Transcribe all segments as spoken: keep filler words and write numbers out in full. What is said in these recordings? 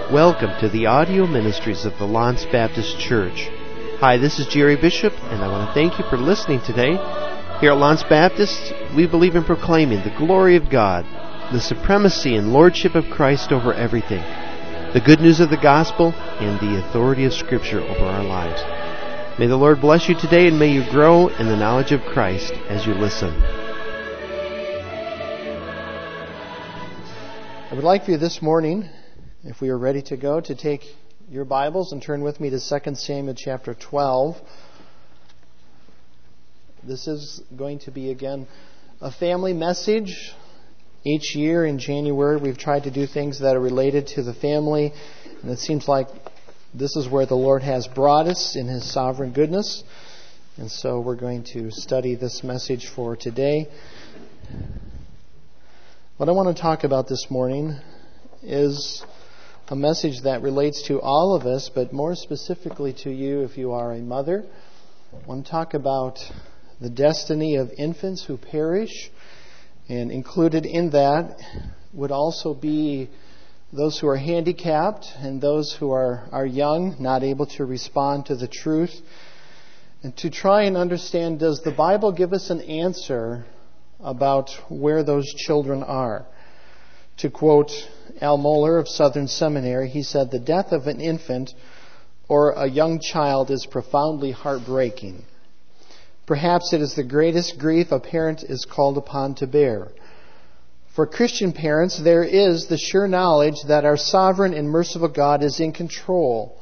Welcome to the audio ministries of the Lance Baptist Church. Hi, this is Jerry Bishop, and I want to thank you for listening today. Here at Lance Baptist, we believe in proclaiming the glory of God, the supremacy and lordship of Christ over everything, the good news of the gospel, and the authority of Scripture over our lives. May the Lord bless you today, and may you grow in the knowledge of Christ as you listen. I would like for you this morning, if we are ready to go, to take your Bibles and turn with me to Second Samuel chapter twelve. This is going to be, again, a family message. Each year in January, we've tried to do things that are related to the family, and it seems like this is where the Lord has brought us in His sovereign goodness. And so we're going to study this message for today. What I want to talk about this morning is a message that relates to all of us, but more specifically to you if you are a mother. I want to talk about the destiny of infants who perish, and included in that would also be those who are handicapped and those who are, are young, not able to respond to the truth. And to try and understand, does the Bible give us an answer about where those children are? To quote Al Mohler of Southern Seminary, he said, "The death of an infant or a young child is profoundly heartbreaking. Perhaps it is the greatest grief a parent is called upon to bear. For Christian parents, there is the sure knowledge that our sovereign and merciful God is in control.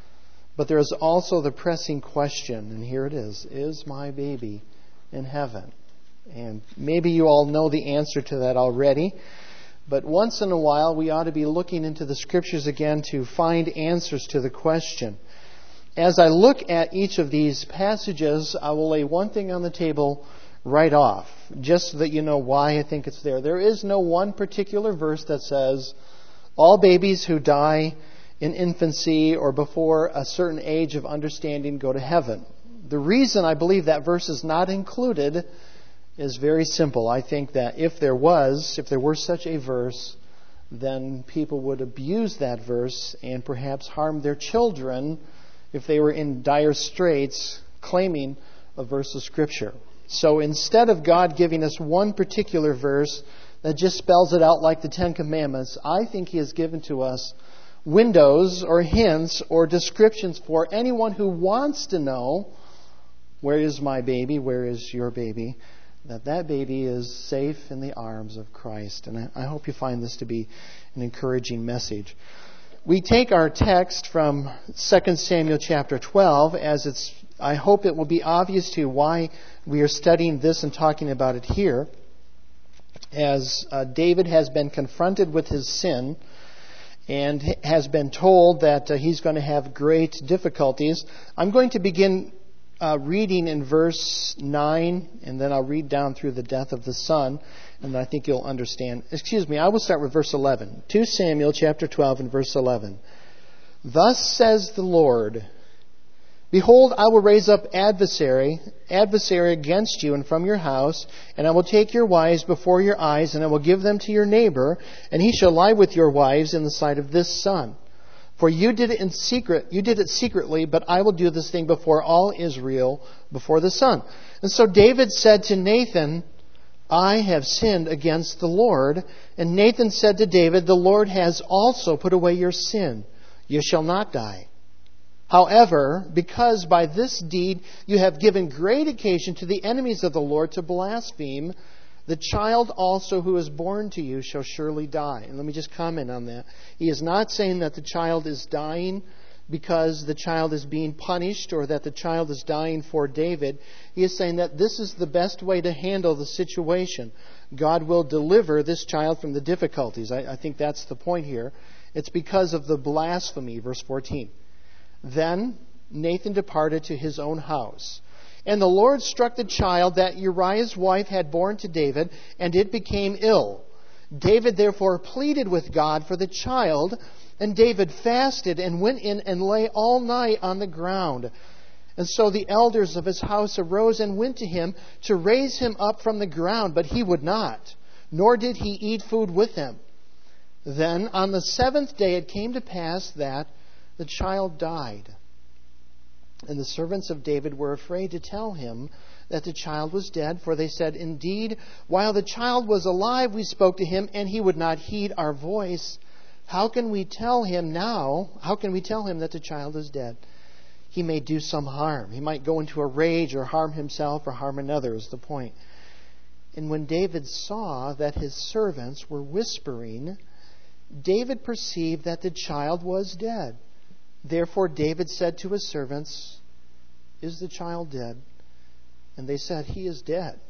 But there is also the pressing question, and here it is, is my baby in heaven?" And maybe you all know the answer to that already. But once in a while, we ought to be looking into the Scriptures again to find answers to the question. As I look at each of these passages, I will lay one thing on the table right off, just so that you know why I think it's there. There is no one particular verse that says, all babies who die in infancy or before a certain age of understanding go to heaven. The reason I believe that verse is not included is very simple. I think that if there was, if there were such a verse, then people would abuse that verse and perhaps harm their children if they were in dire straits claiming a verse of Scripture. So instead of God giving us one particular verse that just spells it out like the Ten Commandments, I think He has given to us windows or hints or descriptions for anyone who wants to know, where is my baby, where is your baby, that that baby is safe in the arms of Christ. And I, I hope you find this to be an encouraging message. We take our text from Second Samuel chapter twelve, as it's, I hope it will be obvious to you why we are studying this and talking about it here. As uh, David has been confronted with his sin and has been told that uh, he's going to have great difficulties. I'm going to begin Uh, reading in verse nine, and then I'll read down through the death of the son, and I think you'll understand. Excuse me, I will start with verse eleven. Second Samuel chapter twelve and verse eleven. "Thus says the Lord, Behold, I will raise up adversary, adversary against you and from your house, and I will take your wives before your eyes, and I will give them to your neighbor, and he shall lie with your wives in the sight of this son. For you did it in secret, you did it secretly, but I will do this thing before all Israel, before the sun." And so David said to Nathan, "I have sinned against the Lord." And Nathan said to David, "The Lord has also put away your sin. You shall not die. However, because by this deed you have given great occasion to the enemies of the Lord to blaspheme, the child also who is born to you shall surely die." And let me just comment on that. He is not saying that the child is dying because the child is being punished or that the child is dying for David. He is saying that this is the best way to handle the situation. God will deliver this child from the difficulties. I, I think that's the point here. It's because of the blasphemy, verse fourteen. "Then Nathan departed to his own house. And the Lord struck the child that Uriah's wife had borne to David, and it became ill. David therefore pleaded with God for the child, and David fasted and went in and lay all night on the ground. And so the elders of his house arose and went to him to raise him up from the ground, but he would not, nor did he eat food with them. Then on the seventh day it came to pass that the child died. And the servants of David were afraid to tell him that the child was dead, for they said, "Indeed, while the child was alive, we spoke to him, and he would not heed our voice. How can we tell him now? How can we tell him that the child is dead? He may do some harm. He might go into a rage or harm himself or harm another," is the point. And when David saw that his servants were whispering, David perceived that the child was dead. Therefore David said to his servants, "Is the child dead?" And they said, "He is dead."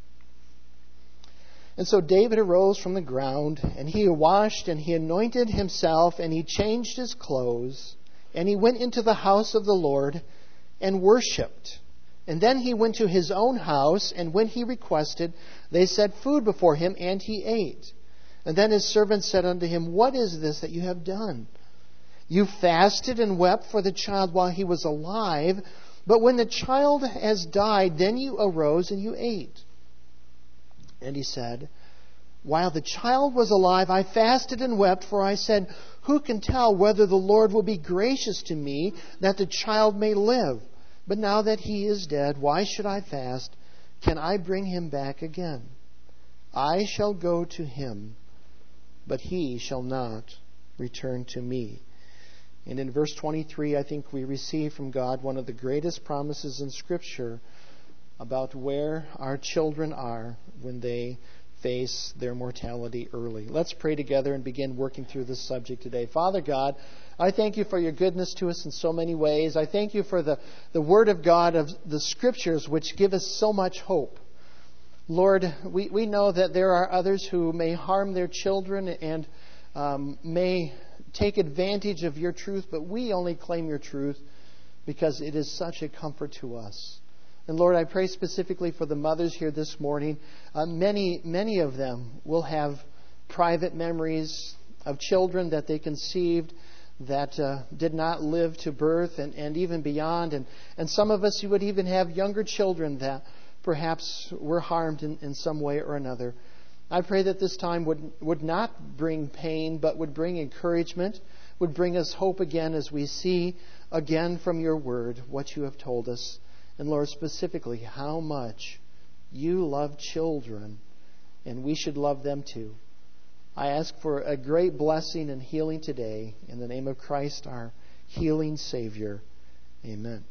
And so David arose from the ground, and he washed, and he anointed himself, and he changed his clothes, and he went into the house of the Lord and worshipped. And then he went to his own house, and when he requested, they set food before him, and he ate. And then his servants said unto him, "What is this that you have done? You fasted and wept for the child while he was alive, but when the child has died, then you arose and you ate." And he said, "While the child was alive, I fasted and wept, for I said, who can tell whether the Lord will be gracious to me that the child may live? But now that he is dead, why should I fast? Can I bring him back again? I shall go to him, but he shall not return to me." And in verse twenty-three, I think we receive from God one of the greatest promises in Scripture about where our children are when they face their mortality early. Let's pray together and begin working through this subject today. Father God, I thank you for your goodness to us in so many ways. I thank you for the, the Word of God, of the Scriptures, which give us so much hope. Lord, we, we know that there are others who may harm their children and um, may take advantage of your truth, but we only claim your truth because it is such a comfort to us. And Lord, I pray specifically for the mothers here this morning. Uh, many, many of them will have private memories of children that they conceived that uh, did not live to birth and, and even beyond. And, and some of us, you would even have younger children that perhaps were harmed in, in some way or another. I pray that this time would, would not bring pain, but would bring encouragement, would bring us hope again as we see again from your word what you have told us. And Lord, specifically, how much you love children, and we should love them too. I ask for a great blessing and healing today in the name of Christ, our healing Savior. Amen.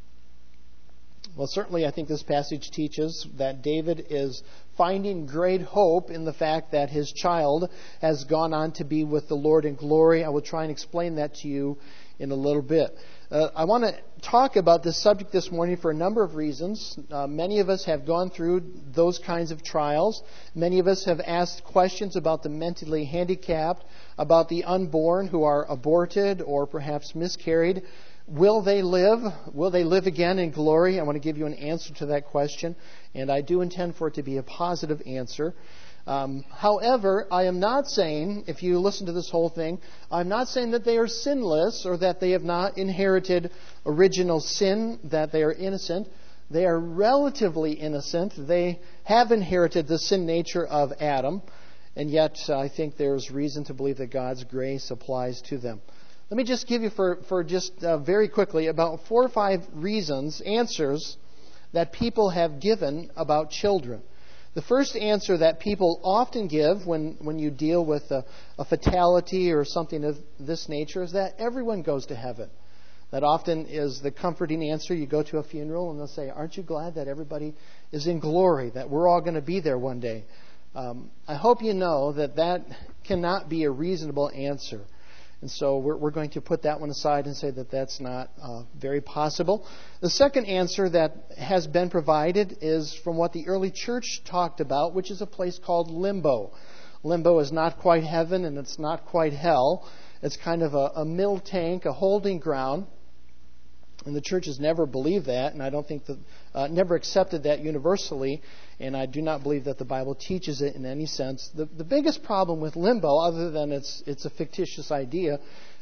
Well, certainly I think this passage teaches that David is finding great hope in the fact that his child has gone on to be with the Lord in glory. I will try and explain that to you in a little bit. Uh, I want to talk about this subject this morning for a number of reasons. Uh, many of us have gone through those kinds of trials. Many of us have asked questions about the mentally handicapped, about the unborn who are aborted or perhaps miscarried. Will they live? Will they live again in glory? I want to give you an answer to that question, and I do intend for it to be a positive answer. Um, however, I am not saying, if you listen to this whole thing, I'm not saying that they are sinless or that they have not inherited original sin, that they are innocent. They are relatively innocent. They have inherited the sin nature of Adam, and yet uh, I think there's reason to believe that God's grace applies to them. Let me just give you for, for just uh, very quickly about four or five reasons, answers that people have given about children. The first answer that people often give when, when you deal with a, a fatality or something of this nature is that everyone goes to heaven. That often is the comforting answer. You go to a funeral and they'll say, "Aren't you glad that everybody is in glory, that we're all going to be there one day?" Um, I hope you know that that cannot be a reasonable answer. And so we're, we're going to put that one aside and say that that's not uh, very possible. The second answer that has been provided is from what the early church talked about, which is a place called limbo. Limbo is not quite heaven and it's not quite hell. It's kind of a, a middle tank, a holding ground. And the church has never believed that, and I don't think that, uh, never accepted that universally, and I do not believe that the Bible teaches it in any sense. The, the biggest problem with limbo, other than it's, it's a fictitious idea,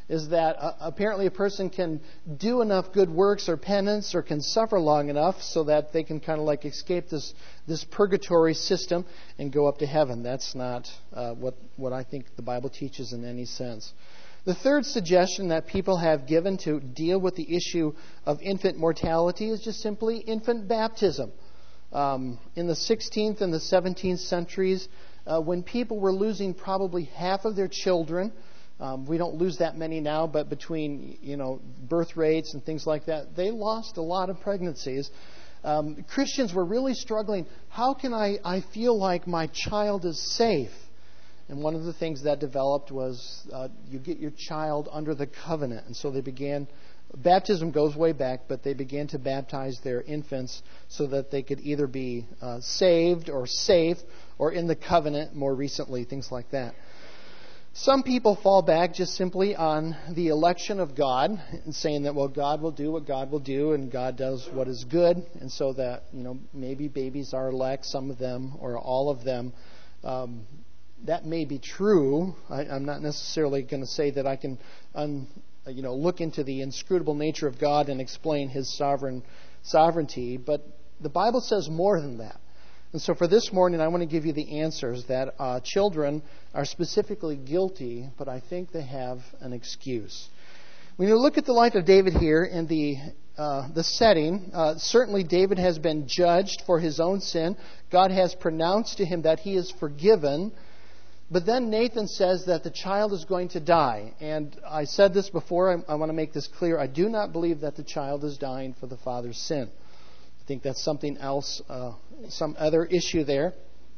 is that uh, apparently a person can do enough good works or penance or can suffer long enough so that they can kind of like escape this this purgatory system and go up to heaven. That's not uh, what, what I think the Bible teaches in any sense. The third suggestion that people have given to deal with the issue of infant mortality is just simply infant baptism. Um, in the sixteenth and the seventeenth centuries, uh, when people were losing probably half of their children, um, we don't lose that many now, but between you know birth rates and things like that, they lost a lot of pregnancies. Um, Christians were really struggling. How can I, I feel like my child is safe? And one of the things that developed was uh, you get your child under the covenant. And so they began, baptism goes way back, but they began to baptize their infants so that they could either be uh, saved or safe or in the covenant more recently, things like that. Some people fall back just simply on the election of God and saying that, well, God will do what God will do and God does what is good. And so that, you know, maybe babies are elect, some of them or all of them. Um, That may be true. I, I'm not necessarily going to say that I can, un, you know, look into the inscrutable nature of God and explain His sovereign sovereignty. But the Bible says more than that. And so for this morning, I want to give you the answers that uh, children are specifically guilty, but I think they have an excuse. When you look at the life of David here in the uh, the setting, uh, certainly David has been judged for his own sin. God has pronounced to him that he is forgiven. But then Nathan says that the child is going to die. And I said this before. I, I want to make this clear. I do not believe that the child is dying for the father's sin. I think that's something else, uh, some other issue there.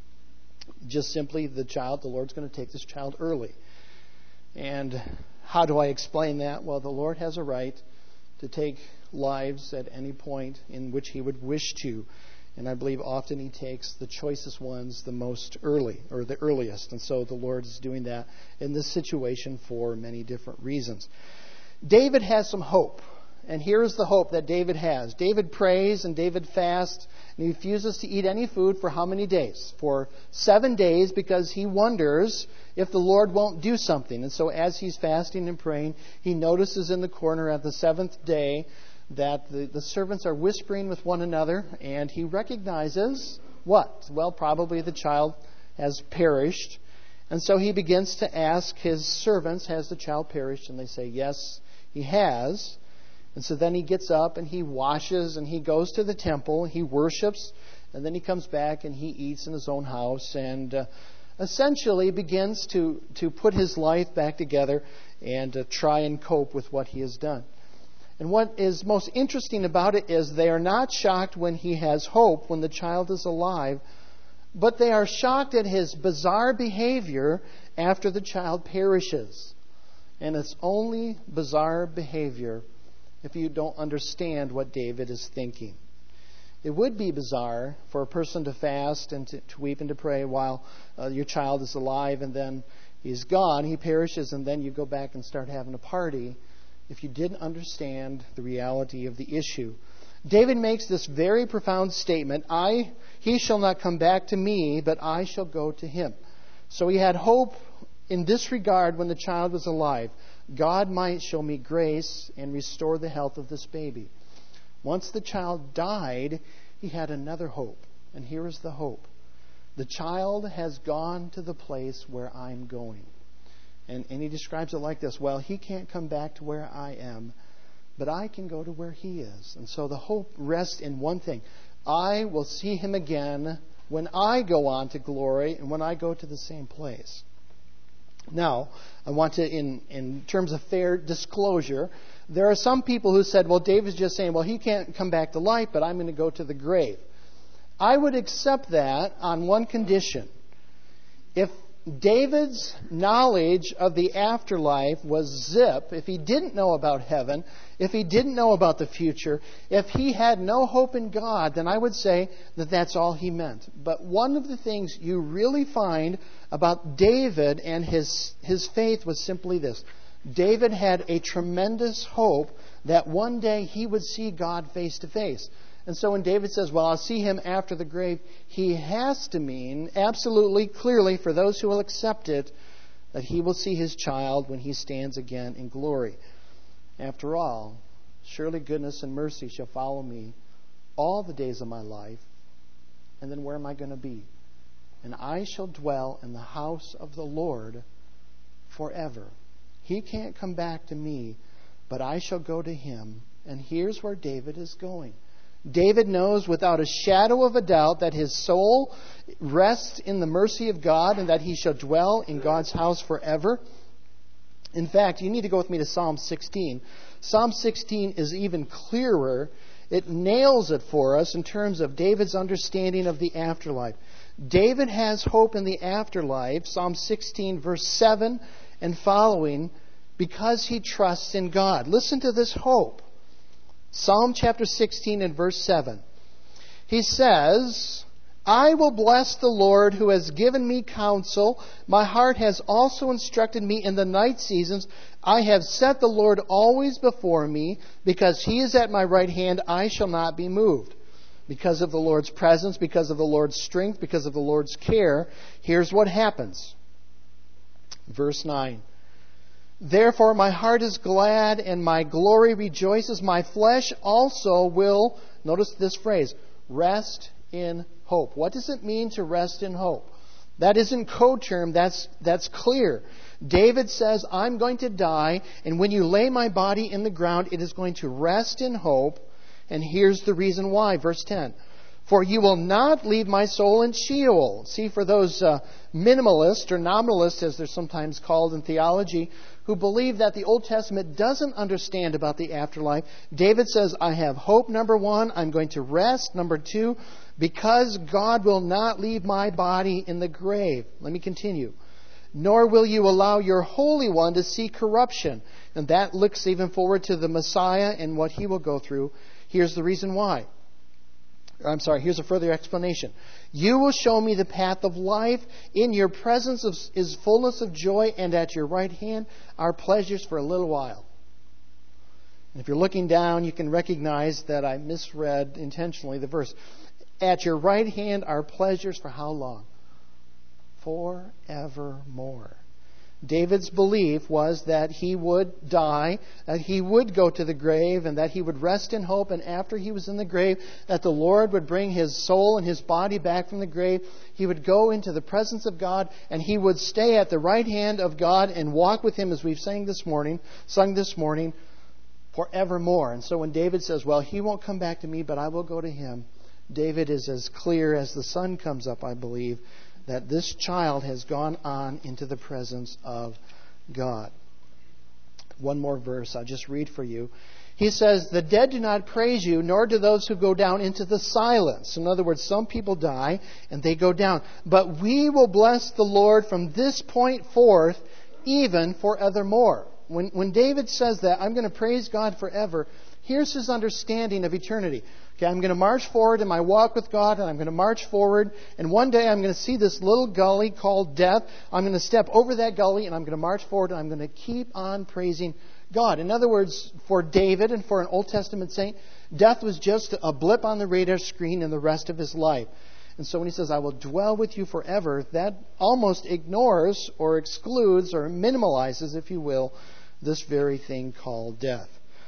Just simply the child, the Lord's going to take this child early. And how do I explain that? Well, the Lord has a right to take lives at any point in which He would wish to. And I believe often He takes the choicest ones the most early, or the earliest. And so the Lord is doing that in this situation for many different reasons. David has some hope. And here is the hope that David has. David prays and David fasts. And he refuses to eat any food for how many days? For seven days, because he wonders if the Lord won't do something. And so as he's fasting and praying, he notices in the corner at the seventh day that the, the servants are whispering with one another, and he recognizes what? Well, probably the child has perished. And so he begins to ask his servants, has the child perished? And they say, yes, he has. And so then he gets up and he washes and he goes to the temple, he worships, and then he comes back and he eats in his own house and uh, essentially begins to, to put his life back together and uh, try and cope with what he has done. And what is most interesting about it is they are not shocked when he has hope, when the child is alive, but they are shocked at his bizarre behavior after the child perishes. And it's only bizarre behavior if you don't understand what David is thinking. It would be bizarre for a person to fast and to, to weep and to pray while uh, your child is alive and then he's gone, he perishes, and then you go back and start having a party if you didn't understand the reality of the issue. David makes this very profound statement, I, he shall not come back to me, but I shall go to him. So he had hope in this regard when the child was alive. God might show me grace and restore the health of this baby. Once the child died, he had another hope. And here is the hope. The child has gone to the place where I'm going. And, and he describes it like this. Well, he can't come back to where I am, but I can go to where he is. And so the hope rests in one thing. I will see him again when I go on to glory and when I go to the same place. Now, I want to, in, in terms of fair disclosure, there are some people who said, well, David's just saying, well, he can't come back to life, but I'm going to go to the grave. I would accept that on one condition. If David's knowledge of the afterlife was zip, if he didn't know about heaven, if he didn't know about the future, if he had no hope in God, then I would say that that's all he meant. But one of the things you really find about David and his, his faith was simply this. David had a tremendous hope that one day he would see God face to face. And so when David says, well, I'll see him after the grave, he has to mean absolutely clearly for those who will accept it that he will see his child when he stands again in glory. After all, surely goodness and mercy shall follow me all the days of my life. And then where am I going to be? And I shall dwell in the house of the Lord forever. He can't come back to me, but I shall go to him. And here's where David is going. David knows without a shadow of a doubt that his soul rests in the mercy of God and that he shall dwell in God's house forever. In fact, you need to go with me to Psalm sixteen. Psalm sixteen is even clearer. It nails it for us in terms of David's understanding of the afterlife. David has hope in the afterlife, Psalm sixteen, verse seven and following, because he trusts in God. Listen to this hope. Psalm chapter sixteen and verse seven. He says, I will bless the Lord who has given me counsel. My heart has also instructed me in the night seasons. I have set the Lord always before me. Because he is at my right hand, I shall not be moved. Because of the Lord's presence, because of the Lord's strength, because of the Lord's care, here's what happens. Verse nine. Therefore my heart is glad and my glory rejoices. My flesh also will, notice this phrase, rest in hope. What does it mean to rest in hope? That isn't coterm, that's, that's clear. David says, I'm going to die, and when you lay my body in the ground, it is going to rest in hope. And here's the reason why. Verse ten. For you will not leave my soul in Sheol. See, for those uh, minimalists or nominalists, as they're sometimes called in theology, who believe that the Old Testament doesn't understand about the afterlife, David says, I have hope, number one. I'm going to rest, number two, because God will not leave my body in the grave. Let me continue. Nor will you allow your Holy One to see corruption. And that looks even forward to the Messiah and what he will go through. Here's the reason why. I'm sorry, here's a further explanation. You will show me the path of life. In your presence is fullness of joy, and at your right hand are pleasures for a little while. And if you're looking down, you can recognize that I misread intentionally the verse. At your right hand are pleasures for how long? Forevermore. David's belief was that he would die, that he would go to the grave, and that he would rest in hope. And after he was in the grave, that the Lord would bring his soul and his body back from the grave. He would go into the presence of God, and he would stay at the right hand of God and walk with him, as we've sang this morning, sung this morning, forevermore. And so when David says, well, he won't come back to me, but I will go to him, David is as clear as the sun comes up, I believe, that this child has gone on into the presence of God. One more verse I'll just read for you. He says, the dead do not praise you, nor do those who go down into the silence. In other words, some people die and they go down. But we will bless the Lord from this point forth, even forevermore. When, when David says that, I'm going to praise God forever, here's his understanding of eternity. Okay, I'm going to march forward in my walk with God, and I'm going to march forward, and one day I'm going to see this little gully called death. I'm going to step over that gully, and I'm going to march forward, and I'm going to keep on praising God. In other words, for David and for an Old Testament saint, death was just a blip on the radar screen in the rest of his life. And so when he says, I will dwell with you forever, that almost ignores or excludes or minimalizes, if you will, this very thing called death.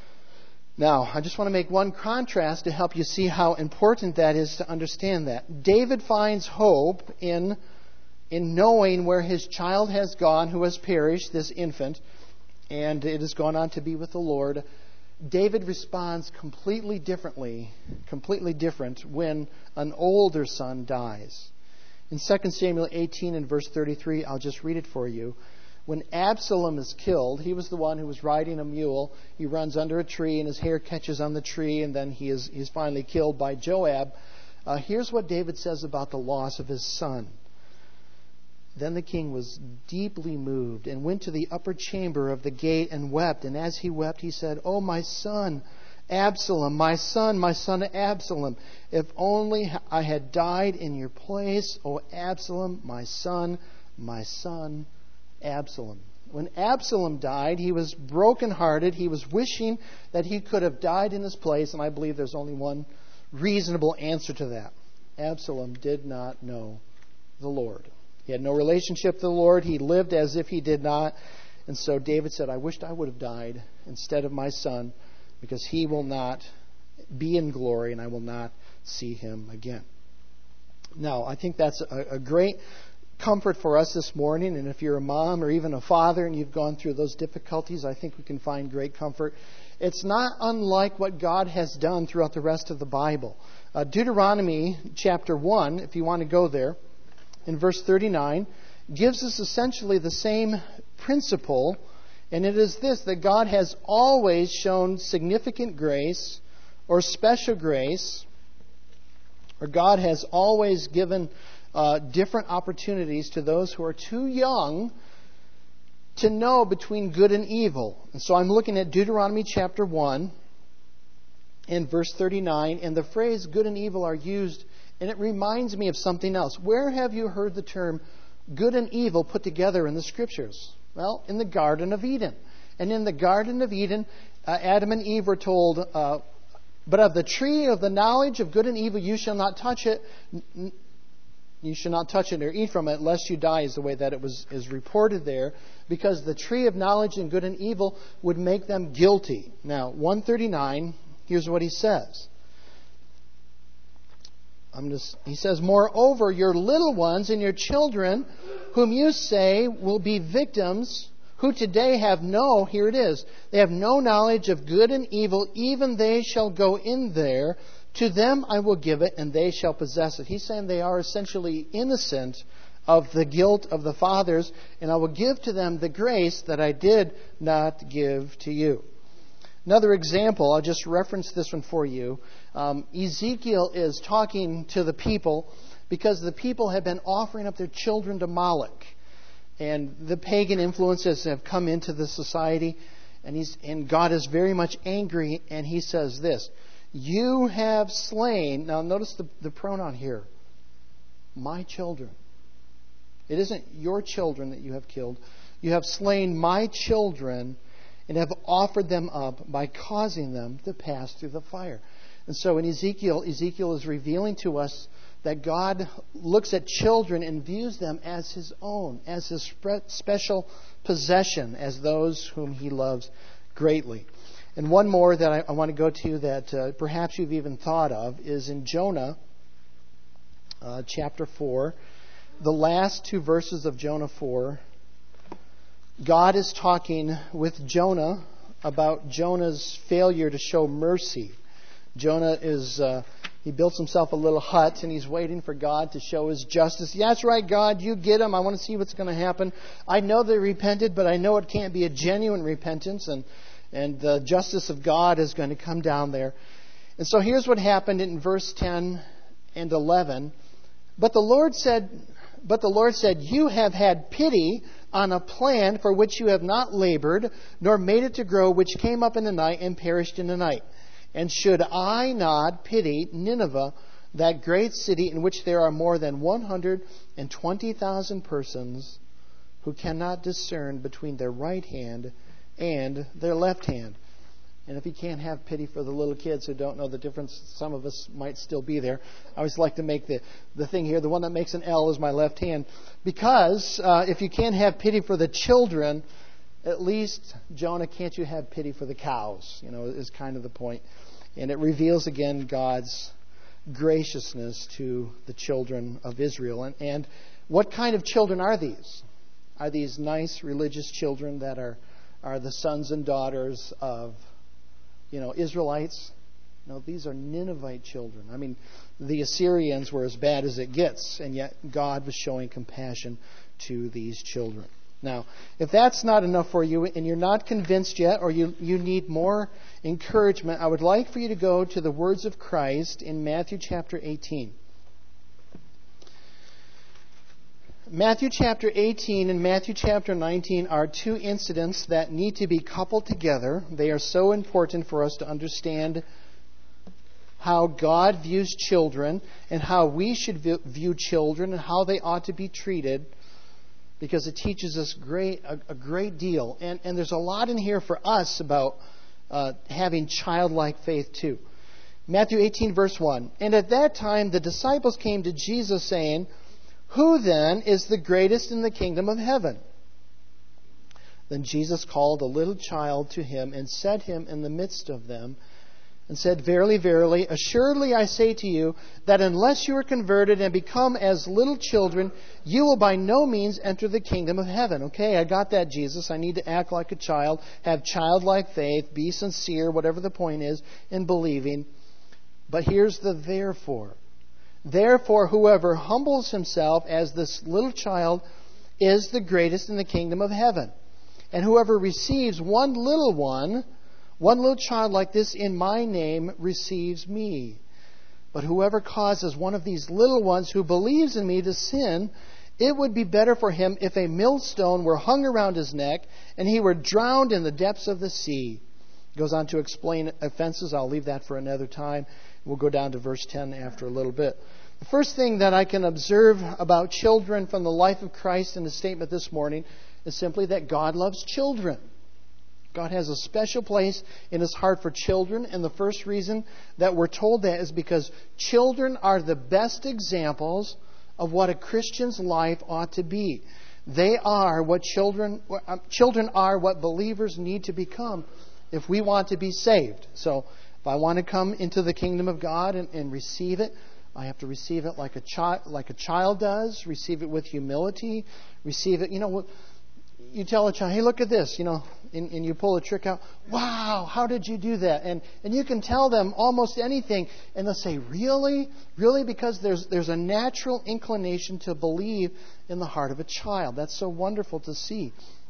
Now, I just want to make one contrast to help you see how important that is to understand that. David finds hope in, in knowing where his child has gone, who has perished, this infant, and it has gone on to be with the Lord. David responds completely differently, completely different when an older son dies. In Second Samuel eighteen and verse thirty-three, I'll just read it for you. When Absalom is killed, he was the one who was riding a mule. He runs under a tree and his hair catches on the tree, and then he is he's finally killed by Joab. Uh, here's what David says about the loss of his son. Then the king was deeply moved and went to the upper chamber of the gate and wept. And as he wept, he said, "Oh, my son, Absalom, my son, my son Absalom, if only I had died in your place. Oh, Absalom, my son, my son Absalom." When Absalom died, he was brokenhearted. He was wishing that he could have died in his place. And I believe there's only one reasonable answer to that. Absalom did not know the Lord. He had no relationship to the Lord. He lived as if he did not. And so David said, I wished I would have died instead of my son, because he will not be in glory and I will not see him again. Now, I think that's a, a great comfort for us this morning. And if you're a mom or even a father and you've gone through those difficulties, I think we can find great comfort. It's not unlike what God has done throughout the rest of the Bible. Uh, Deuteronomy chapter one, if you want to go there, in verse thirty-nine, gives us essentially the same principle. And it is this, that God has always shown significant grace or special grace, or God has always given uh, different opportunities to those who are too young to know between good and evil. And so I'm looking at Deuteronomy chapter one and verse thirty-nine, and the phrase good and evil are used, and it reminds me of something else. Where have you heard the term good and evil put together in the Scriptures? Well, in the Garden of Eden. And in the Garden of Eden, uh, Adam and Eve were told, uh, but of the tree of the knowledge of good and evil you shall not touch it. You shall not touch it or eat from it, lest you die, is the way that it was is reported there. Because the tree of knowledge and good and evil would make them guilty. Now, one thirty-nine, here's what he says. I'm just, he says, moreover, your little ones and your children, whom you say will be victims, who today have no, here it is, they have no knowledge of good and evil, even they shall go in there. To them I will give it, and they shall possess it. He's saying they are essentially innocent of the guilt of the fathers, and I will give to them the grace that I did not give to you. Another example, I'll just reference this one for you. Um, Ezekiel is talking to the people because the people have been offering up their children to Moloch. And the pagan influences have come into the society. And, he's, and God is very much angry. And he says this, you have slain, now notice the, the pronoun here, my children. It isn't your children that you have killed. You have slain my children and have offered them up by causing them to pass through the fire. And so in Ezekiel, Ezekiel is revealing to us that God looks at children and views them as His own, as His special possession, as those whom He loves greatly. And one more that I, I want to go to that uh, perhaps you've even thought of is in Jonah uh, chapter four. The last two verses of Jonah four, God is talking with Jonah about Jonah's failure to show mercy. Jonah is, uh, he built himself a little hut and he's waiting for God to show His justice. Yeah, that's right, God, you get them. I want to see what's going to happen. I know they repented, but I know it can't be a genuine repentance, and, and the justice of God is going to come down there. And so here's what happened in verse ten and eleven. But the Lord said, But the Lord said, you have had pity on a plant for which you have not labored, nor made it to grow, which came up in the night and perished in the night. And should I not pity Nineveh, that great city in which there are more than one hundred twenty thousand persons who cannot discern between their right hand and their left hand? And if you can't have pity for the little kids who don't know the difference, some of us might still be there. I always like to make the, the thing here, the one that makes an L is my left hand. Because uh, if you can't have pity for the children, at least, Jonah, can't you have pity for the cows? You know, is kind of the point. And it reveals again God's graciousness to the children of Israel. And, and what kind of children are these? Are these nice religious children that are, are the sons and daughters of You know, Israelites? No, these are Ninevite children. I mean, the Assyrians were as bad as it gets, and yet God was showing compassion to these children. Now, if that's not enough for you, and you're not convinced yet, or you, you need more encouragement, I would like for you to go to the words of Christ in Matthew chapter eighteen. Matthew chapter eighteen and Matthew chapter nineteen are two incidents that need to be coupled together. They are so important for us to understand how God views children and how we should view children and how they ought to be treated, because it teaches us great a, a great deal. And, and there's a lot in here for us about uh, having childlike faith too. Matthew eighteen verse one. And at that time the disciples came to Jesus saying, Who then is the greatest in the kingdom of heaven?" Then Jesus called a little child to him and set him in the midst of them and said, "Verily, verily, assuredly I say to you that unless you are converted and become as little children, you will by no means enter the kingdom of heaven." Okay, I got that, Jesus. I need to act like a child, have childlike faith, be sincere, whatever the point is, in believing. But here's the therefore. "Therefore, whoever humbles himself as this little child is the greatest in the kingdom of heaven. And whoever receives one little one, one little child like this in my name, receives me. But whoever causes one of these little ones who believes in me to sin, it would be better for him if a millstone were hung around his neck and he were drowned in the depths of the sea." It goes on to explain offenses. I'll leave that for another time. We'll go down to verse ten after a little bit. The first thing that I can observe about children from the life of Christ in the statement this morning is simply that God loves children. God has a special place in His heart for children, and the first reason that we're told that is because children are the best examples of what a Christian's life ought to be. They are what children, children are what believers need to become if we want to be saved. So if I want to come into the kingdom of God and, and receive it, I have to receive it like a child, like a child does. Receive it with humility. Receive it, you know. You tell a child, "Hey, look at this," you know, and, and you pull a trick out. "Wow, how did you do that?" And and you can tell them almost anything, and they'll say, "Really, really?" Because there's there's a natural inclination to believe in the heart of a child. That's so wonderful to see.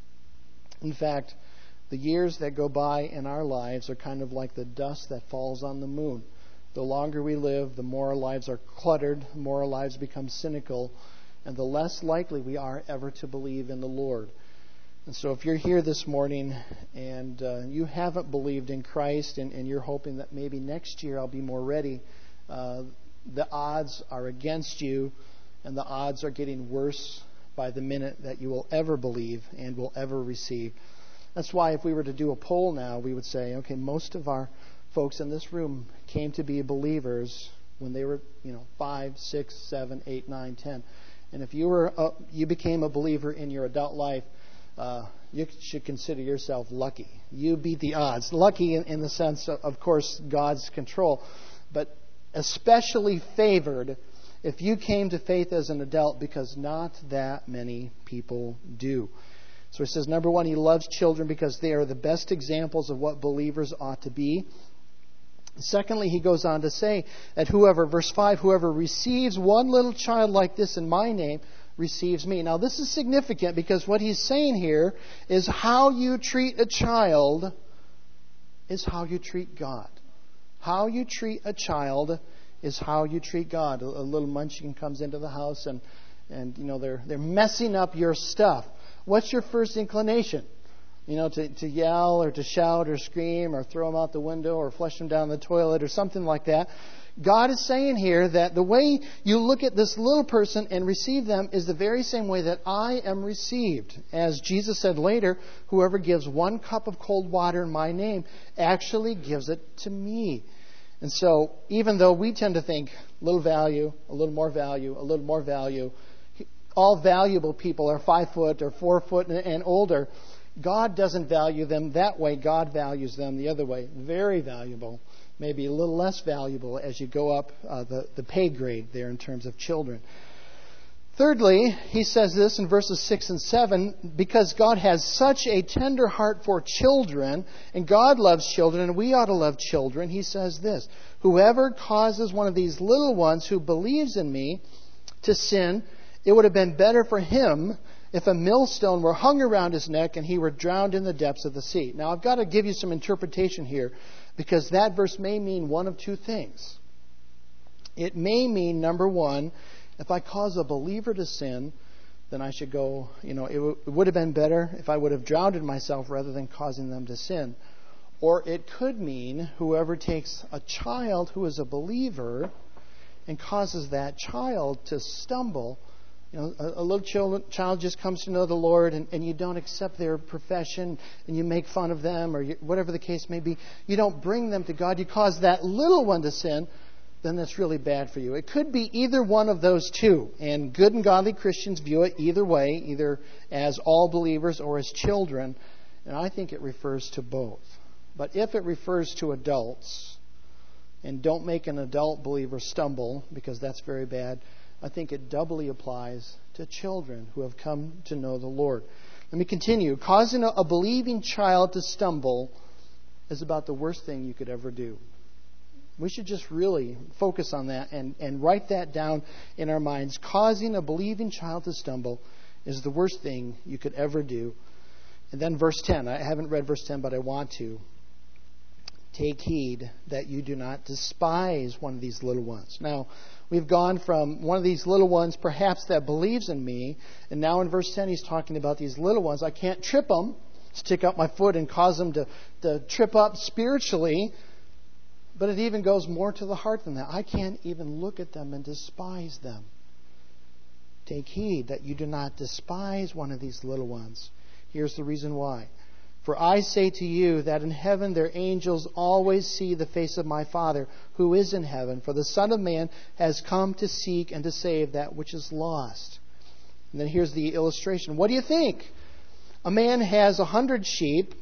In fact, the years that go by in our lives are kind of like the dust that falls on the moon. The longer we live, the more our lives are cluttered, the more our lives become cynical, and the less likely we are ever to believe in the Lord. And so if you're here this morning and uh, you haven't believed in Christ and, and you're hoping that maybe next year I'll be more ready, uh, the odds are against you, and the odds are getting worse by the minute that you will ever believe and will ever receive. That's why if we were to do a poll now, we would say, okay, most of our folks in this room came to be believers when they were, you know, five, six, seven, eight, nine, ten. And if you were, a, you became a believer in your adult life, Uh, you should consider yourself lucky. You beat the odds. Lucky in, in the sense of, of course, God's control. But especially favored if you came to faith as an adult, because not that many people do. So he says, number one, he loves children because they are the best examples of what believers ought to be. Secondly, he goes on to say that whoever, verse five, whoever receives one little child like this in my name receives me. Now, this is significant because what he's saying here is how you treat a child is how you treat God. How you treat a child is how you treat God. A, a little munchkin comes into the house and, and you know, they're they're messing up your stuff. What's your first inclination? You know, to, to yell or to shout or scream or throw them out the window or flush them down the toilet or something like that. God is saying here that the way you look at this little person and receive them is the very same way that I am received. As Jesus said later, whoever gives one cup of cold water in my name actually gives it to me. And so even though we tend to think little value, a little more value, a little more value, all valuable people are five foot or four foot and older, God doesn't value them that way. God values them the other way. Very valuable. Maybe a little less valuable as you go up uh, the, the pay grade there in terms of children. Thirdly, he says this in verses six and seven, because God has such a tender heart for children, and God loves children, and we ought to love children, he says this, whoever causes one of these little ones who believes in me to sin, it would have been better for him if a millstone were hung around his neck and he were drowned in the depths of the sea. Now, I've got to give you some interpretation here, because that verse may mean one of two things. It may mean, number one, if I cause a believer to sin, then I should go, you know, it, w- it would have been better if I would have drowned myself rather than causing them to sin. Or it could mean whoever takes a child who is a believer and causes that child to stumble. You know, a, a little child, child just comes to know the Lord, and, and you don't accept their profession, and you make fun of them, or you, whatever the case may be. You don't bring them to God. You cause that little one to sin. then that's really bad for you. It could be either one of those two. And good and godly Christians view it either way, either as all believers or as children. And I think it refers to both. But if it refers to adults, and don't make an adult believer stumble, because that's very bad, I think it doubly applies to children who have come to know the Lord. Let me continue. Causing a believing child to stumble is about the worst thing you could ever do. We should just really focus on that and, and write that down in our minds. Causing a believing child to stumble is the worst thing you could ever do. And then verse ten. I haven't read verse ten, but I want to. Take heed that you do not despise one of these little ones. Now, we've gone from one of these little ones, perhaps that believes in me, and now in verse ten he's talking about these little ones. I can't trip them, stick out my foot and cause them to, to trip up spiritually. But it even goes more to the heart than that. I can't even look at them and despise them. Take heed that you do not despise one of these little ones. Here's the reason why. For I say to you that in heaven their angels always see the face of my Father who is in heaven. For the Son of Man has come to seek and to save that which is lost. And then here's the illustration. What do you think? A man has a hundred sheep,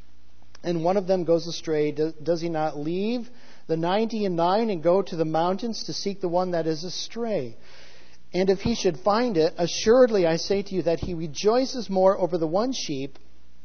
and one of them goes astray. Does he not leave the ninety and nine and go to the mountains to seek the one that is astray? And if he should find it, assuredly I say to you that he rejoices more over the one sheep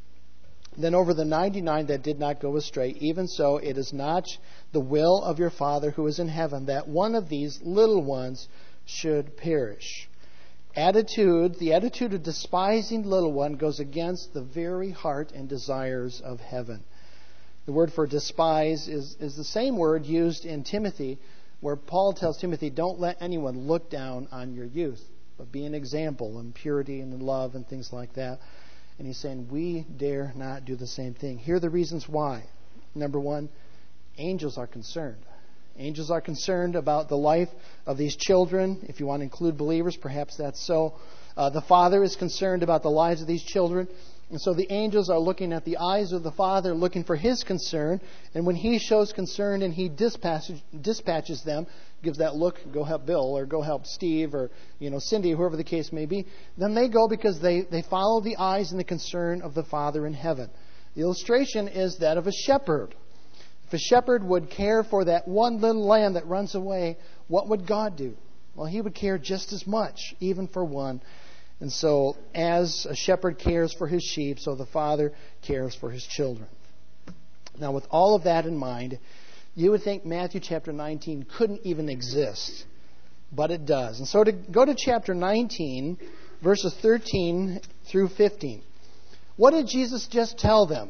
than over the ninety-nine that did not go astray. Even so, it is not the will of your Father who is in heaven that one of these little ones should perish. Attitude, the attitude of despising little one goes against the very heart and desires of heaven. The word for despise is, is the same word used in Timothy, where Paul tells Timothy, don't let anyone look down on your youth, but be an example in purity and in love and things like that. And he's saying, we dare not do the same thing. Here are the reasons why. Number one, angels are concerned. Angels are concerned about the life of these children. If you want to include believers, perhaps that's so. Uh, the Father is concerned about the lives of these children. And so the angels are looking at the eyes of the Father, looking for His concern. And when He shows concern and He dispatches, dispatches them, gives that look, go help Bill or go help Steve or you know Cindy, whoever the case may be, then they go because they, they follow the eyes and the concern of the Father in heaven. The illustration is that of a shepherd. If a shepherd would care for that one little lamb that runs away, what would God do? Well, He would care just as much, even for one. And so, as a shepherd cares for his sheep, so the Father cares for His children. Now, with all of that in mind, you would think Matthew chapter nineteen couldn't even exist. But it does. And so to go to chapter nineteen, verses thirteen through fifteen. What did Jesus just tell them?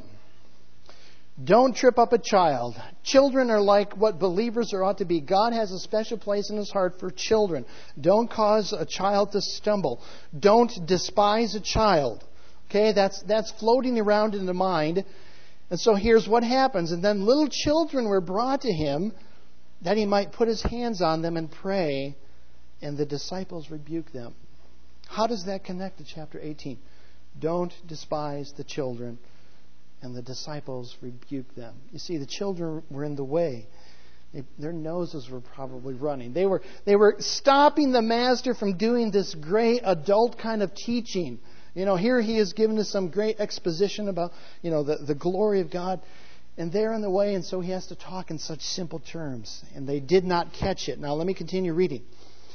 Don't trip up a child. Children are like what believers are ought to be. God has a special place in His heart for children. Don't cause a child to stumble. Don't despise a child. Okay, that's that's floating around in the mind. And so here's what happens. And then little children were brought to Him that He might put His hands on them and pray. And the disciples rebuked them. How does that connect to chapter eighteen? Don't despise the children. And the disciples rebuked them. You see, the children were in the way. They, their noses were probably running. They were, they were stopping the Master from doing this great adult kind of teaching. You know, here He has given us some great exposition about, you know, the, the glory of God. And they're in the way, and so He has to talk in such simple terms. And they did not catch it. Now, let me continue reading.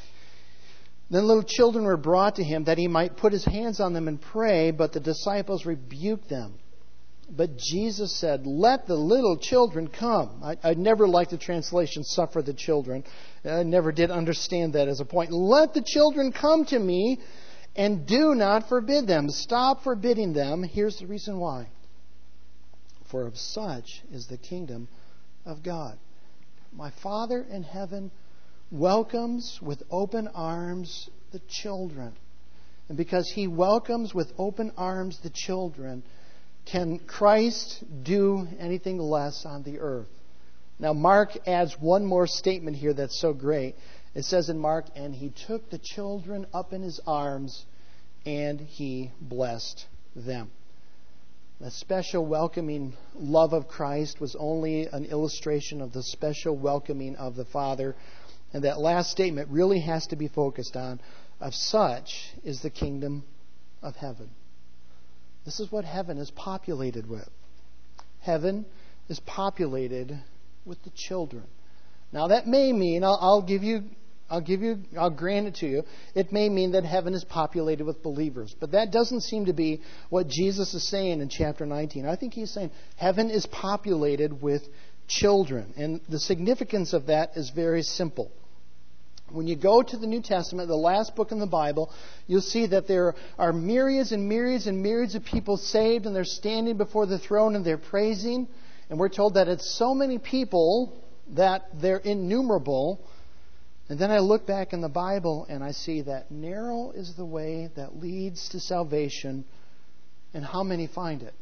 Then little children were brought to Him that He might put His hands on them and pray, but the disciples rebuked them. But Jesus said, let the little children come. I, I never liked the translation, suffer the children. I never did understand that as a point. Let the children come to me and do not forbid them. Stop forbidding them. Here's the reason why. For of such is the kingdom of God. My Father in heaven welcomes with open arms the children. And because He welcomes with open arms the children, can Christ do anything less on the earth? Now, Mark adds one more statement here that's so great. It says in Mark, and He took the children up in His arms, and He blessed them. The special welcoming love of Christ was only an illustration of the special welcoming of the Father. And that last statement really has to be focused on. Of such is the kingdom of heaven. This is what heaven is populated with. Heaven is populated with the children. Now that may mean, I'll, I'll give you, I'll give you, I'll grant it to you, it may mean that heaven is populated with believers. But that doesn't seem to be what Jesus is saying in chapter nineteen. I think he's saying heaven is populated with children. And the significance of that is very simple. When you go to the New Testament, the last book in the Bible, you'll see that there are myriads and myriads and myriads of people saved, and they're standing before the throne and they're praising. And we're told that it's so many people that they're innumerable. And then I look back in the Bible and I see that narrow is the way that leads to salvation, and how many find it?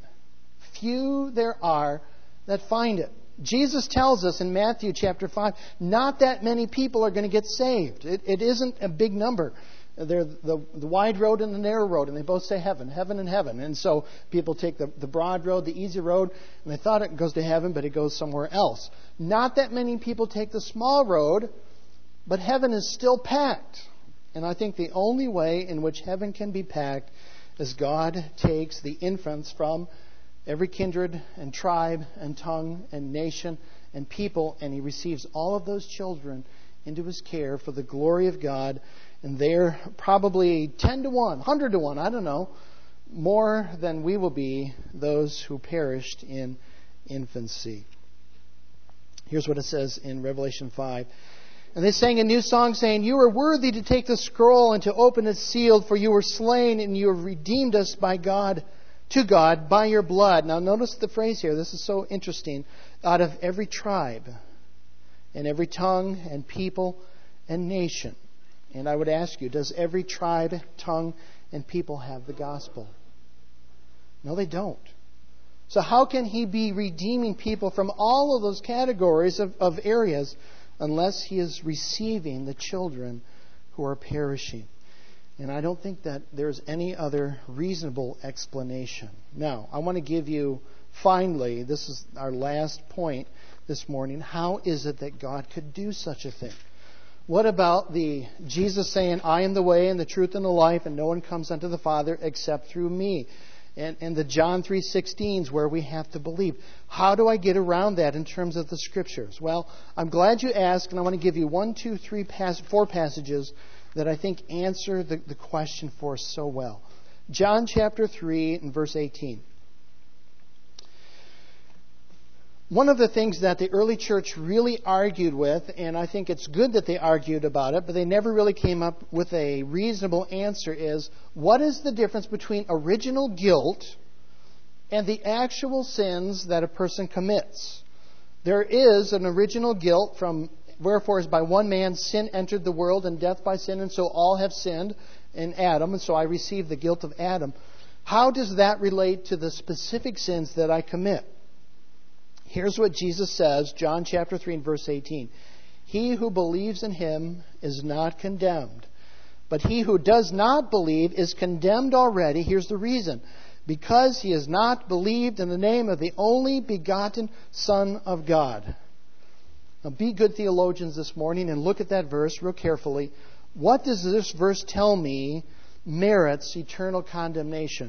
Few there are that find it. Jesus tells us in Matthew chapter five, not that many people are going to get saved. It, it isn't a big number. They're the, the wide road and the narrow road, and they both say heaven, heaven and heaven. And so people take the, the broad road, the easy road, and they thought it goes to heaven, but it goes somewhere else. Not that many people take the small road, but heaven is still packed. And I think the only way in which heaven can be packed is God takes the infants from every kindred and tribe and tongue and nation and people, and He receives all of those children into His care for the glory of God. And they're probably ten to one, one hundred to one, I don't know, more than we will be those who perished in infancy. Here's what it says in Revelation five. And they sang a new song saying, "You are worthy to take the scroll and to open its seal, for you were slain and you have redeemed us by God, to God, by your blood." Now notice the phrase here. This is so interesting. Out of every tribe and every tongue and people and nation. And I would ask you, does every tribe, tongue, and people have the gospel? No, they don't. So how can He be redeeming people from all of those categories of, of areas unless He is receiving the children who are perishing? And I don't think that there's any other reasonable explanation. Now, I want to give you, finally, this is our last point this morning, how is it that God could do such a thing? What about the Jesus saying, "I am the way and the truth and the life, and no one comes unto the Father except through me"? And, and the John three sixteens where we have to believe. How do I get around that in terms of the Scriptures? Well, I'm glad you asked, and I want to give you one, two, three, pass, four passages that I think answer the, the question for us so well. John chapter three and verse eighteen. One of the things that the early church really argued with, and I think it's good that they argued about it, but they never really came up with a reasonable answer, is what is the difference between original guilt and the actual sins that a person commits? There is an original guilt from, "Wherefore as by one man sin entered the world, and death by sin, and so all have sinned," in Adam, and so I receive the guilt of Adam. How does that relate to the specific sins that I commit? Here's what Jesus says, John chapter three and verse eighteen. "He who believes in Him is not condemned, but he who does not believe is condemned already." Here's the reason. "Because he has not believed in the name of the only begotten Son of God." Now be good theologians this morning and look at that verse real carefully. What does this verse tell me merits eternal condemnation?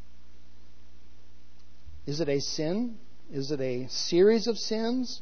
Is it a sin? Is it a series of sins?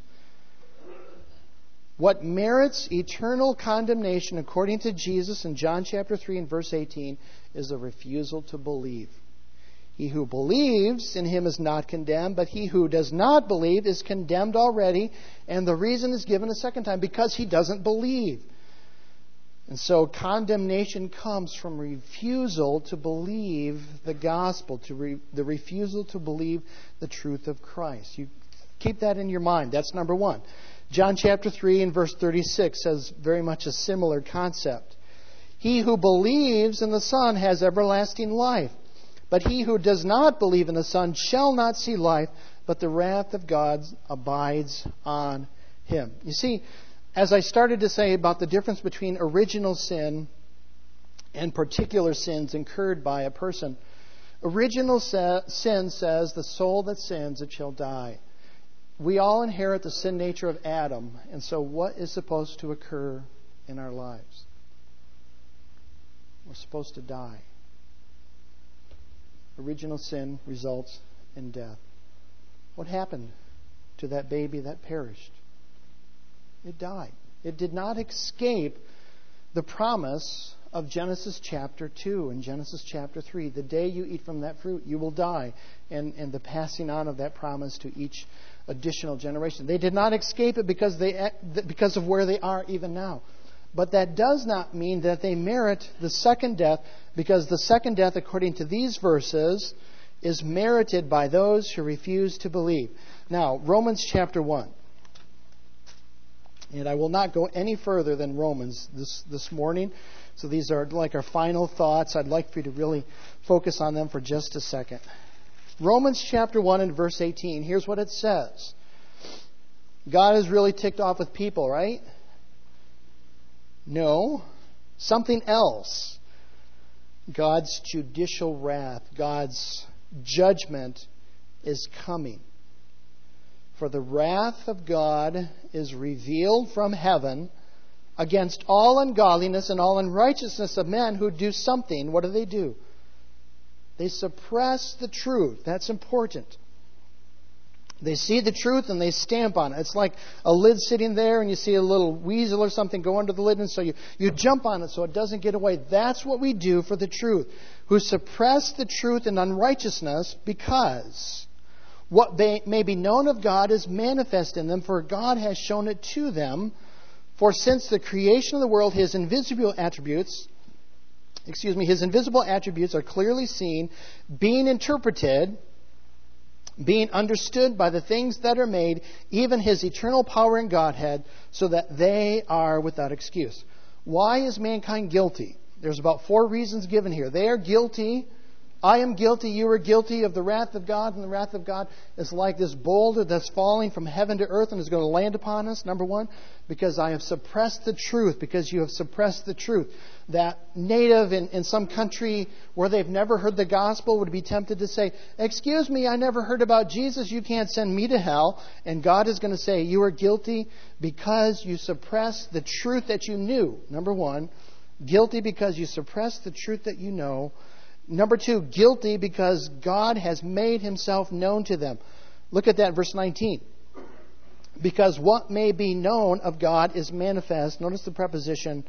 What merits eternal condemnation, according to Jesus in John chapter three and verse eighteen, is a refusal to believe. "He who believes in Him is not condemned, but he who does not believe is condemned already." And the reason is given a second time, because he doesn't believe. And so condemnation comes from refusal to believe the gospel, to re, the refusal to believe the truth of Christ. You keep that in your mind. That's number one. John chapter three and verse thirty-six says very much a similar concept. "He who believes in the Son has everlasting life, but he who does not believe in the Son shall not see life, but the wrath of God abides on him." You see, as I started to say about the difference between original sin and particular sins incurred by a person, original sin says, "The soul that sins, it shall die." We all inherit the sin nature of Adam, and so what is supposed to occur in our lives. We're supposed to die. Original sin results in death. What happened to that baby that perished? It died. It did not escape the promise of Genesis chapter two and Genesis chapter three. The day you eat from that fruit, you will die. And, and the passing on of that promise to each additional generation. They did not escape it because they because of where they are even now. But that does not mean that they merit the second death, because the second death, according to these verses, is merited by those who refuse to believe. Now, Romans chapter one. And I will not go any further than Romans this, this morning. So these are like our final thoughts. I'd like for you to really focus on them for just a second. Romans chapter one and verse eighteen. Here's what it says. God is really ticked off with people, right? No. Something else. God's judicial wrath, God's judgment is coming. For the wrath of God is revealed from heaven against all ungodliness and all unrighteousness of men who do something. What do they do? They suppress the truth. That's important. They see the truth and they stamp on it. It's like a lid sitting there and you see a little weasel or something go under the lid, and so you, you jump on it so it doesn't get away. That's what we do for the truth. Who suppress the truth in unrighteousness, because what may be known of God is manifest in them, for God has shown it to them. For since the creation of the world, His invisible attributes, excuse me, His invisible attributes are clearly seen, being interpreted, being understood by the things that are made, even His eternal power and Godhead, so that they are without excuse. Why is mankind guilty? There's about four reasons given here. They are guilty. I am guilty, you are guilty of the wrath of God, and the wrath of God is like this boulder that's falling from heaven to earth and is going to land upon us. Number one, because I have suppressed the truth, because you have suppressed the truth. That native in, in some country where they've never heard the gospel would be tempted to say, excuse me, I never heard about Jesus, you can't send me to hell. And God is going to say, you are guilty because you suppressed the truth that you knew. Number one, guilty because you suppressed the truth that you know. Number two, guilty because God has made Himself known to them. Look at that, verse nineteen. Because what may be known of God is manifest. Notice the preposition,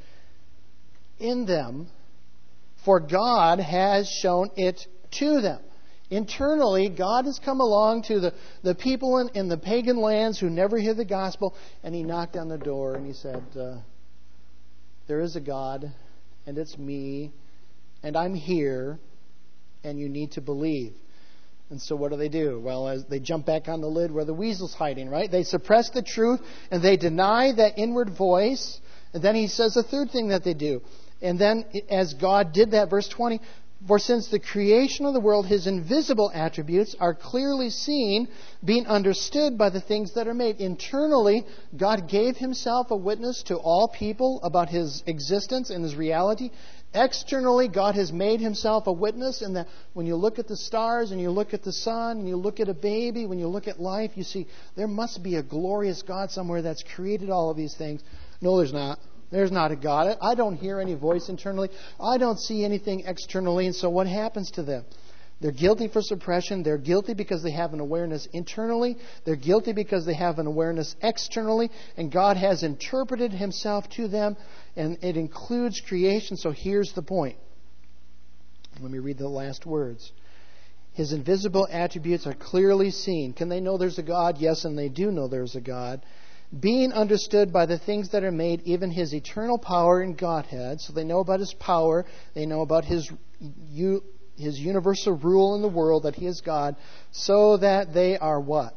in them. For God has shown it to them. Internally, God has come along to the, the people in, in the pagan lands who never hear the gospel, and He knocked on the door and He said, uh, there is a God, and it's me, and I'm here, and you need to believe. And so what do they do? Well, as they jump back on the lid where the weasel's hiding, right? They suppress the truth, and they deny that inward voice. And then He says a third thing that they do. And then as God did that, verse twenty, for since the creation of the world, His invisible attributes are clearly seen, being understood by the things that are made. Internally, God gave Himself a witness to all people about His existence and His reality. Externally, God has made Himself a witness in that when you look at the stars and you look at the sun and you look at a baby, when you look at life, you see there must be a glorious God somewhere that's created all of these things. No, there's not. There's not a God. I don't hear any voice internally. I don't see anything externally. And so what happens to them? They're guilty for suppression. They're guilty because they have an awareness internally. They're guilty because they have an awareness externally. And God has interpreted Himself to them. And it includes creation. So here's the point. Let me read the last words. His invisible attributes are clearly seen. Can they know there's a God? Yes, and they do know there's a God. Being understood by the things that are made, even His eternal power and Godhead. So they know about His power. They know about His you. His universal rule in the world, that He is God, so that they are what?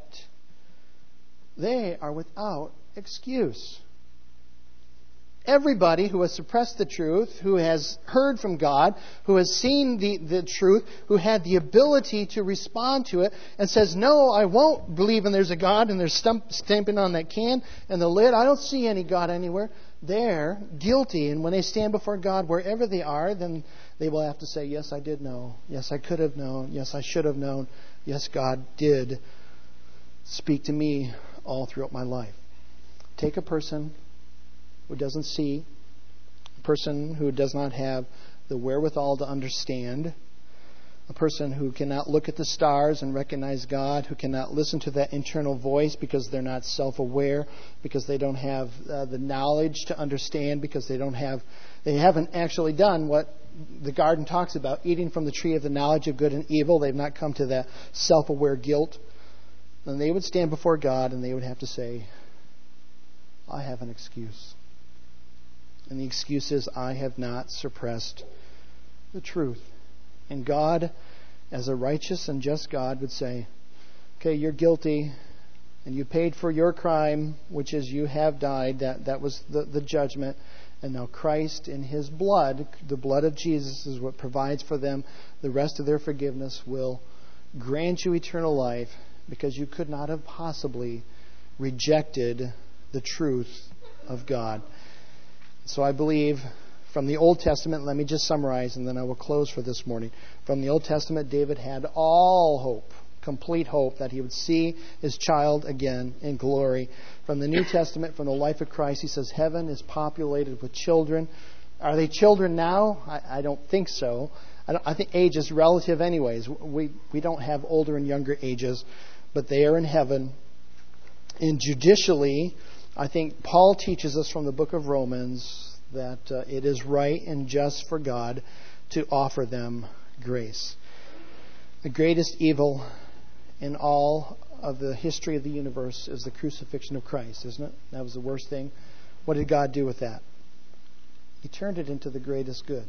They are without excuse. Everybody who has suppressed the truth, who has heard from God, who has seen the, the truth, who had the ability to respond to it, and says, no, I won't believe in there's a God, and they're stump, stamping on that can and the lid. I don't see any God anywhere. They're guilty. And when they stand before God, wherever they are, then they will have to say, yes, I did know. Yes, I could have known. Yes, I should have known. Yes, God did speak to me all throughout my life. Take a person who doesn't see, person who does not have the wherewithal to understand, a person who cannot look at the stars and recognize God, who cannot listen to that internal voice because they're not self-aware, because they don't have uh, the knowledge to understand, because they don't have, they haven't actually done what the garden talks about, eating from the tree of the knowledge of good and evil. They've not come to that self-aware guilt. Then they would stand before God and they would have to say, I have an excuse. And the excuse is, I have not suppressed the truth. And God, as a righteous and just God, would say, okay, you're guilty, and you paid for your crime, which is you have died. That, that was the, the judgment. And now Christ in His blood, the blood of Jesus, is what provides for them the rest of their forgiveness, will grant you eternal life, because you could not have possibly rejected the truth of God. So I believe from the Old Testament, let me just summarize and then I will close for this morning. From the Old Testament, David had all hope, complete hope that he would see his child again in glory. From the New Testament, from the life of Christ, he says heaven is populated with children. Are they children now? I, I don't think so. I, don't, I think age is relative anyways. We, we don't have older and younger ages, but they are in heaven. And judicially, I think Paul teaches us from the book of Romans that uh, it is right and just for God to offer them grace. The greatest evil in all of the history of the universe is the crucifixion of Christ, isn't it? That was the worst thing. What did God do with that? He turned it into the greatest good.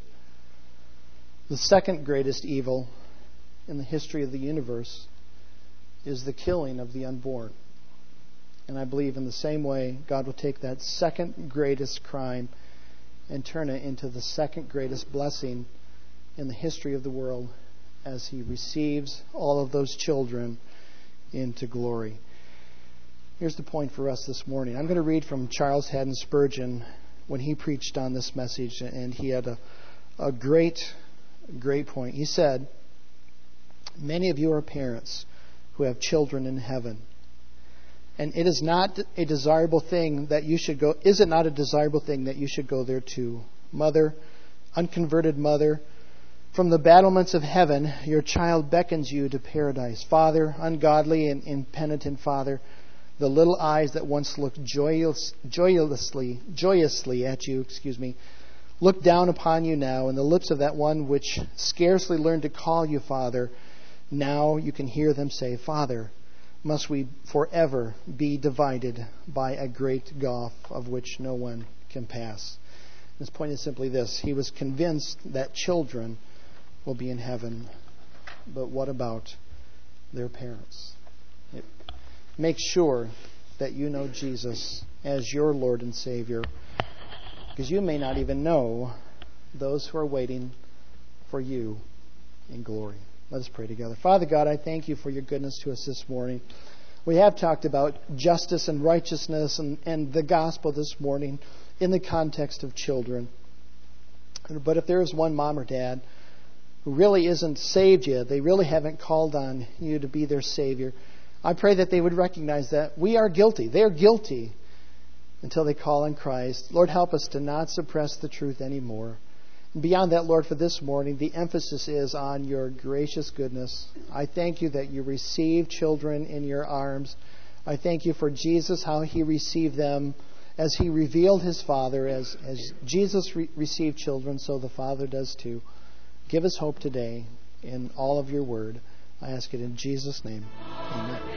The second greatest evil in the history of the universe is the killing of the unborn. And I believe in the same way, God will take that second greatest crime and turn it into the second greatest blessing in the history of the world as He receives all of those children into glory. Here's the point for us this morning. I'm going to read from Charles Haddon Spurgeon when he preached on this message, and he had a, a great, great point. He said, many of you are parents who have children in heaven. And it is not a desirable thing that you should go. Is it not a desirable thing that you should go there too? Mother, unconverted mother, from the battlements of heaven, your child beckons you to paradise. Father, ungodly and impenitent father, the little eyes that once looked joyous, joyously, joyously at you, excuse me, look down upon you now, and the lips of that one which scarcely learned to call you Father, now you can hear them say, Father. Must we forever be divided by a great gulf of which no one can pass? His point is simply this. He was convinced that children will be in heaven. But what about their parents? It, make sure that you know Jesus as your Lord and Savior, because you may not even know those who are waiting for you in glory. Let us pray together. Father God, I thank you for your goodness to us this morning. We have talked about justice and righteousness and, and the gospel this morning in the context of children. But if there is one mom or dad who really isn't saved yet, they really haven't called on you to be their Savior, I pray that they would recognize that we are guilty. They are guilty until they call on Christ. Lord, help us to not suppress the truth anymore. Beyond that, Lord, for this morning, the emphasis is on your gracious goodness. I thank you that you receive children in your arms. I thank you for Jesus, how He received them as He revealed His Father. As, as Jesus re- received children, so the Father does too. Give us hope today in all of your word. I ask it in Jesus' name. Amen.